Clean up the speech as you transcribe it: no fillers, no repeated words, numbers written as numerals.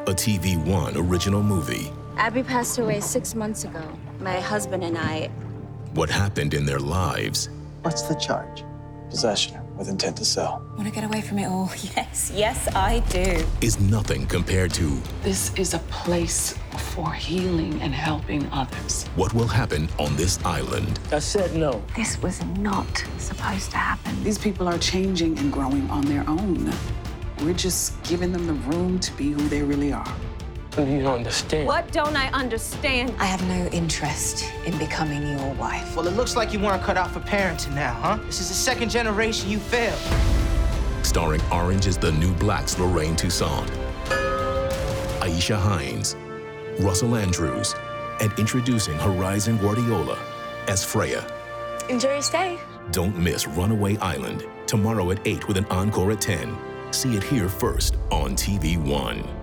a TV One original movie. Abby passed away 6 months ago. My husband and I... What happened in their lives. What's the charge? Possession with intent to sell. Want to get away from it all? Yes, I do. Is nothing compared to This is a place for healing and helping others. what will happen on this island. I said no. This was not supposed to happen. These people are changing and growing on their own. We're just giving them the room to be who they really are. You don't understand. What don't I understand? I have no interest in becoming your wife. Well, it looks like you weren't cut out for parenting now, huh? This is the second generation you failed. Starring Orange is the New Black's Lorraine Toussaint, Aisha Hines, Russell Andrews, and introducing Horizon Guardiola as Freya. Enjoy your stay. Don't miss Runaway Island, tomorrow at 8 with an encore at 10. See it here first on TV One.